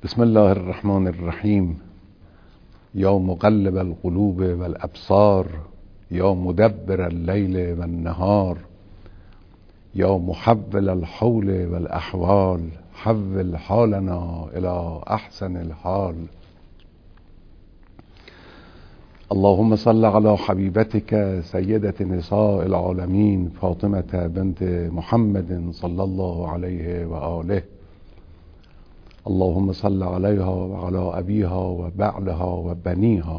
بسم الله الرحمن الرحیم. یا مقلب القلوب والابصار، یا مدبر اللیل والنهار، یا محول الحول والاحوال، حول حالنا الى احسن الحال. اللهم صل على حبیبتك سیدة نساء العالمین فاطمة بنت محمد صلی الله علیه و آله. اللهم صل علیها و علی ابیها و بعلها و بنیها.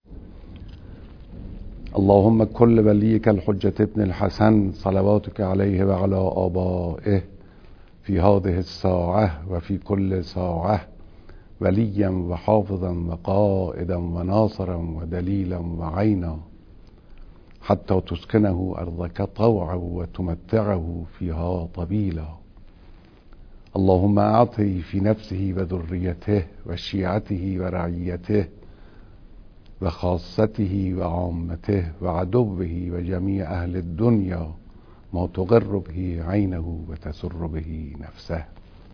اللهم كل ولیک الحجة ابن الحسن صلواتك علیه و علی آبائه فی هذه الساعة و فی كل ساعة ولیا و حافظا و قائدا و ناصرا و دلیلا و عینا حتی تسکنه ارضك طوعا و تمتعه فیها طویلا. اللهم اعطه في نفسه و ذریته و شیعته و رعیته و خاصته و عامته و عدوه و جمیع اهل الدنیا ما تقر به عینه و تسر به نفسه.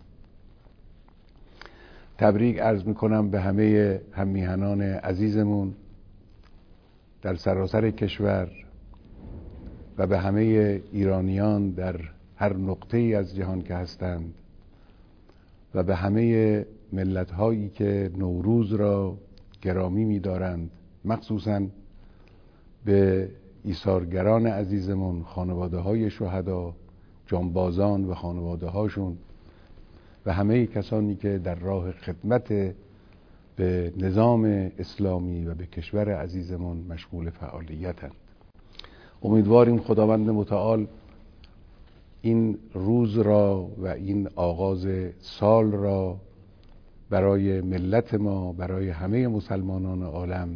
تبریک عرض میکنم به همه هممیهنان عزیزمون در سراسر کشور و به همه ایرانیان در هر نقطه ای از جهان که هستند و به همه ملت هایی که نوروز را گرامی می‌دارند، مخصوصاً به ایثارگران عزیزمون، خانواده های شهدا، جانبازان و خانواده هاشون و همه کسانی که در راه خدمت به نظام اسلامی و به کشور عزیزمون مشغول فعالیتند. امیدواریم خداوند متعال این روز را و این آغاز سال را برای ملت ما، برای همه مسلمانان عالم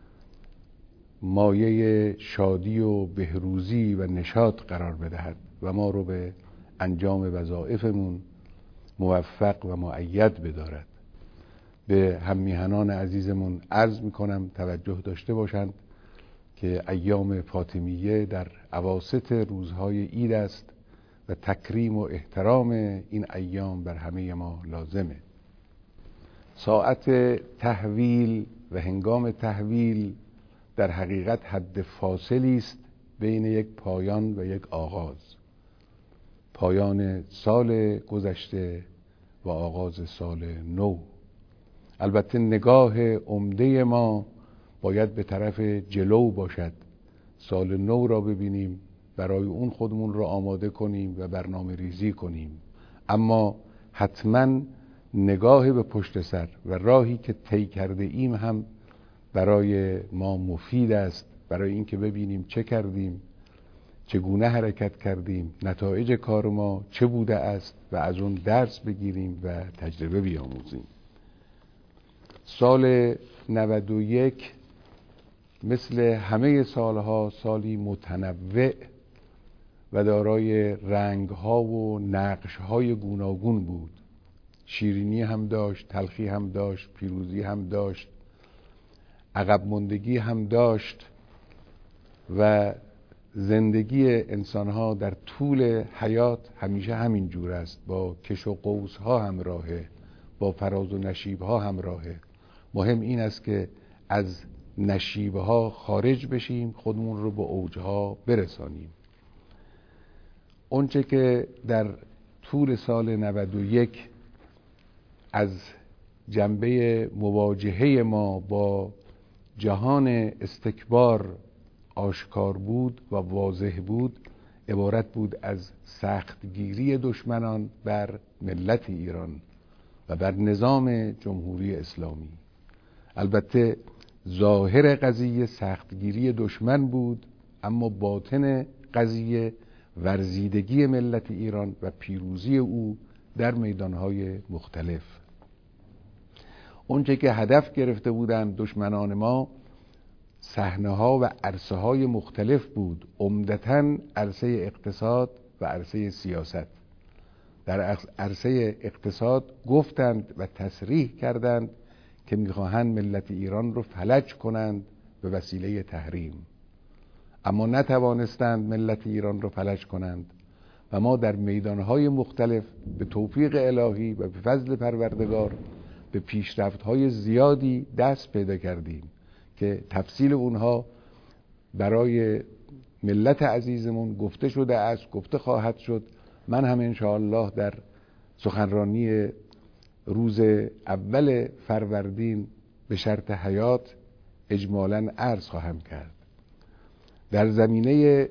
مایه شادی و بهروزی و نشاط قرار بدهد و ما رو به انجام وظایفمون موفق و مؤید بدارد. به هممیهنان عزیزمون عرض میکنم توجه داشته باشند که ایام فاطمیه در اواسط روزهای عید است و تکریم و احترام این ایام بر همه ما لازمه. ساعت تحویل و هنگام تحویل در حقیقت حد فاصلی است بین یک پایان و یک آغاز، پایان سال گذشته و آغاز سال نو. البته نگاه عمده ما باید به طرف جلو باشد، سال نو را ببینیم، برای اون خودمون رو آماده کنیم و برنامه ریزی کنیم، اما حتما نگاه به پشت سر و راهی که طی کرده ایم هم برای ما مفید است، برای اینکه ببینیم چه کردیم، چگونه حرکت کردیم، نتایج کار ما چه بوده است و از اون درس بگیریم و تجربه بیاموزیم. سال 91 مثل همه سالها سالی متنوع و دارای رنگ‌ها و نقش‌های گوناگون بود. شیرینی هم داشت، تلخی هم داشت، پیروزی هم داشت، عقب ماندگی هم داشت و زندگی انسان‌ها در طول حیات همیشه همین جور است، با کش و قوس‌ها همراهه، با فراز و نشیب‌ها همراهه. مهم این است که از نشیب‌ها خارج بشیم، خودمون رو به اوج‌ها برسانیم. اونچه که در طول سال 91 از جنبه مواجهه ما با جهان استکبار آشکار بود و واضح بود، عبارت بود از سختگیری دشمنان بر ملت ایران و بر نظام جمهوری اسلامی. البته ظاهر قضیه سختگیری دشمن بود، اما باطن قضیه ورزیدگی ملت ایران و پیروزی او در میدانهای مختلف. اونچه که هدف گرفته بودند دشمنان ما صحنه‌ها و عرصه‌های مختلف بود، عمدتاً عرصه اقتصاد و عرصه سیاست. در عرصه اقتصاد گفتند و تصریح کردند که می‌خواهند ملت ایران رو فلج کنند به وسیله تحریم، اما نتوانستند ملت ایران رو فلج کنند و ما در میدانهای مختلف به توفیق الهی و به فضل پروردگار به پیشرفت‌های زیادی دست پیدا کردیم که تفصیل اونها برای ملت عزیزمون گفته شده است، گفته خواهد شد. من هم انشاءالله در سخنرانی روز اول فروردین به شرط حیات اجمالاً عرض خواهم کرد. در زمینه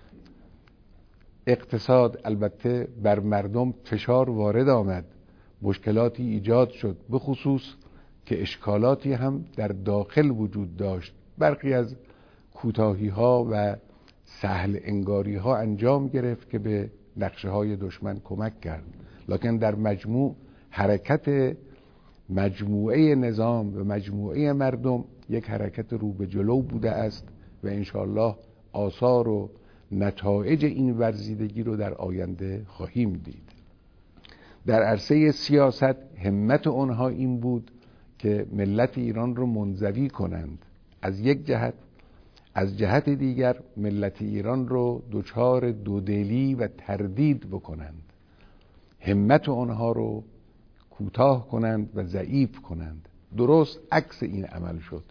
اقتصاد البته بر مردم فشار وارد آمد، مشکلاتی ایجاد شد، به خصوص که اشکالاتی هم در داخل وجود داشت. برخی از کوتاهی ها و سهل انگاری ها انجام گرفت که به نقشه های دشمن کمک کرد، لکن در مجموع حرکت مجموعه نظام و مجموعه مردم یک حرکت رو به جلو بوده است و انشاءالله آثار و نتایج این ورزیدگی رو در آینده خواهیم دید. در عرصه سیاست همت آنها این بود که ملت ایران رو منزوی کنند از یک جهت، از جهت دیگر ملت ایران رو دچار دودلی و تردید بکنند، همت آنها رو کوتاه کنند و ضعیف کنند. درست عکس این عمل شد،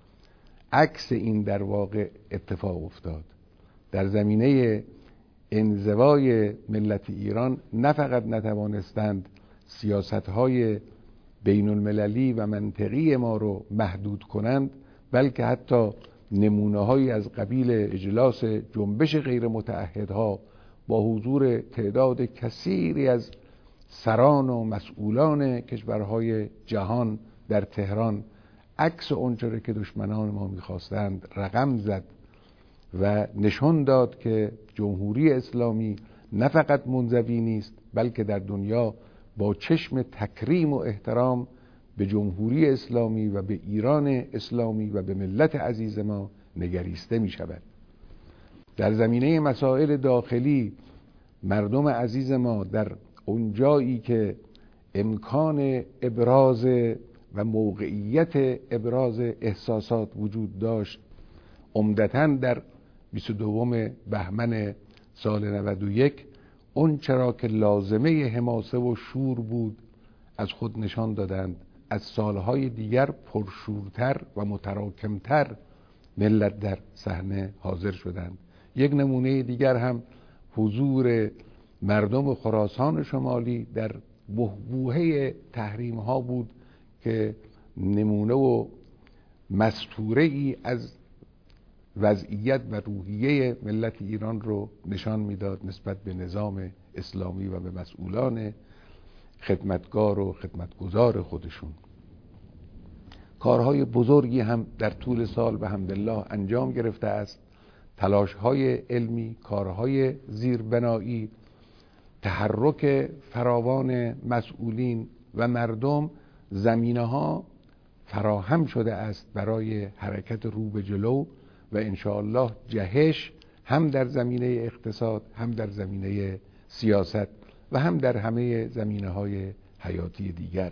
عکس این در واقع اتفاق افتاد. در زمینه انزوای ملت ایران نه فقط نتوانستند سیاست‌های بین المللی و منطقی ما رو محدود کنند، بلکه حتی نمونه‌هایی از قبیل اجلاس جنبش غیر متعهدها با حضور تعداد کثیری از سران و مسئولان کشورهای جهان در تهران عکس آنچه که دشمنان ما می‌خواستند رقم زد و نشان داد که جمهوری اسلامی نه فقط منزوی نیست، بلکه در دنیا با چشم تکریم و احترام به جمهوری اسلامی و به ایران اسلامی و به ملت عزیز ما نگریسته می شود. در زمینه مسائل داخلی مردم عزیز ما در اونجایی که امکان ابراز و موقعیت ابراز احساسات وجود داشت، عمدتاً در 22 بهمن سال 91 اون چرا که لازمه حماسه و شور بود از خود نشان دادند. از سالهای دیگر پرشورتر و متراکمتر ملت در صحنه حاضر شدند. یک نمونه دیگر هم حضور مردم خراسان شمالی در بحبوحه تحریم ها بود که نمونه و مستوره ای از وضعیت و روحیه ملت ایران رو نشان میداد نسبت به نظام اسلامی و به مسئولان خدمتگار و خدمتگزار خودشون. کارهای بزرگی هم در طول سال به حمدالله انجام گرفته است. تلاشهای علمی، کارهای زیربنایی، تحرک فراوان مسئولین و مردم، زمینه‌ها فراهم شده است برای حرکت رو به جلو و انشاءالله جهش هم در زمینه اقتصاد، هم در زمینه سیاست و هم در همه زمینه‌های حیاتی دیگر.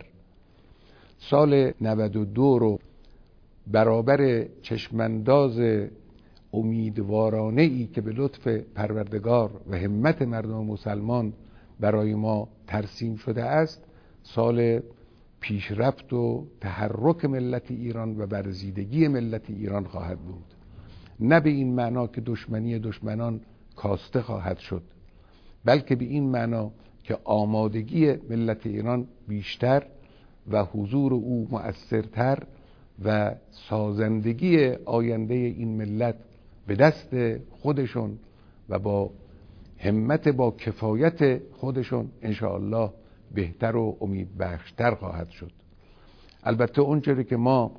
سال 92 رو برابر چشمانداز امیدوارانه ای که به لطف پروردگار و همت مردم مسلمان برای ما ترسیم شده است، سال پیشرفت و تحرک ملت ایران و برزیدگی ملت ایران خواهد بود. نه به این معنا که دشمنی دشمنان کاسته خواهد شد، بلکه به این معنا که آمادگی ملت ایران بیشتر و حضور او مؤثرتر و سازندگی آینده این ملت به دست خودشون و با همت با کفایت خودشون انشاءالله بهتر و امیدبخشتر خواهد شد. البته اونچه که ما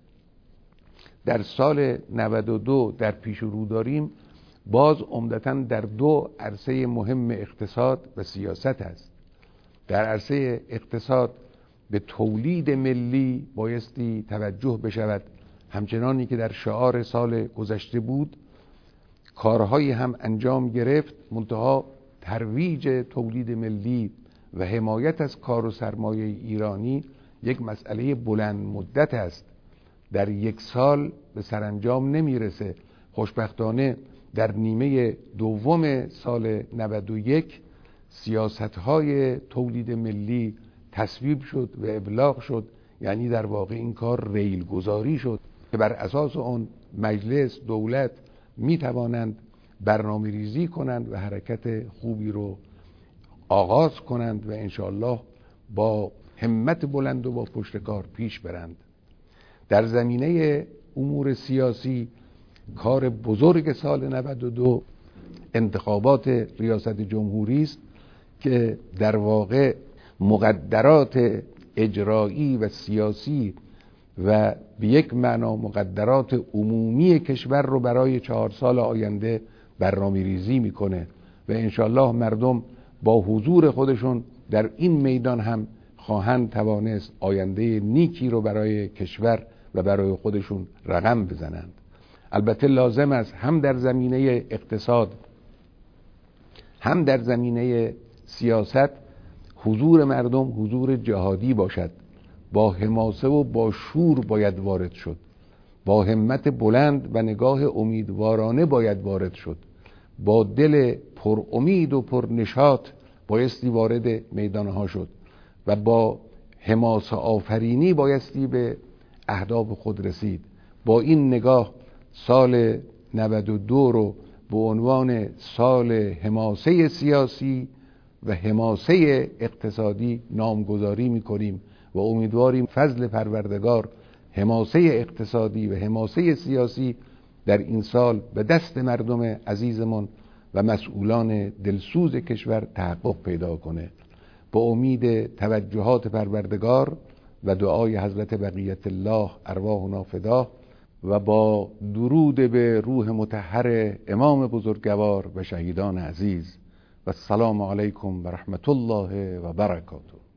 در سال 92 در پیش رو داریم باز عمدتاً در دو عرصه مهم اقتصاد و سیاست است. در عرصه اقتصاد به تولید ملی بایستی توجه بشود، همچنانی که در شعار سال گذشته بود. کارهایی هم انجام گرفت، منتها ترویج تولید ملی و حمایت از کار و سرمایه ایرانی یک مسئله بلند مدت است، در یک سال به سرانجام نمیرسه. خوشبختانه در نیمه دوم سال 91 سیاست‌های تولید ملی تصویب شد و ابلاغ شد یعنی در واقع این کار ریل گذاری شد که بر اساس اون مجلس، دولت می توانند برنامه ریزی کنند و حرکت خوبی رو آغاز کنند و انشاءالله با همت بلند و با پشتکار پیش برند. در زمینه امور سیاسی کار بزرگ سال 92 انتخابات ریاست جمهوری است که در واقع مقدرات اجرایی و سیاسی و به یک معنا مقدرات عمومی کشور رو برای 4 سال آینده برنامه ریزی میکنه و انشالله مردم با حضور خودشون در این میدان هم خواهند توانست آینده نیکی رو برای کشور و برای خودشون رقم بزنند. البته لازم است هم در زمینه اقتصاد هم در زمینه سیاست حضور مردم حضور جهادی باشد، با حماسه و با شور باید وارد شد، با همت بلند و نگاه امیدوارانه باید وارد شد، با دل پر امید و پر نشاط بایستی وارد میدانها شد و با حماسه آفرینی بایستی به اهداف خود رسید. با این نگاه سال 92 رو به عنوان سال حماسه سیاسی و حماسه اقتصادی نامگذاری می‌کنیم و امیدواریم فضل پروردگار حماسه اقتصادی و حماسه سیاسی در این سال به دست مردم عزیزمان و مسئولان دلسوز کشور تحقق پیدا کنه. با امید توجهات پروردگار و دعای حضرت بقیت الله ارواحنا فداه و با درود به روح مطهر امام بزرگوار و شهیدان عزیز و السلام علیکم و رحمت الله و برکاته.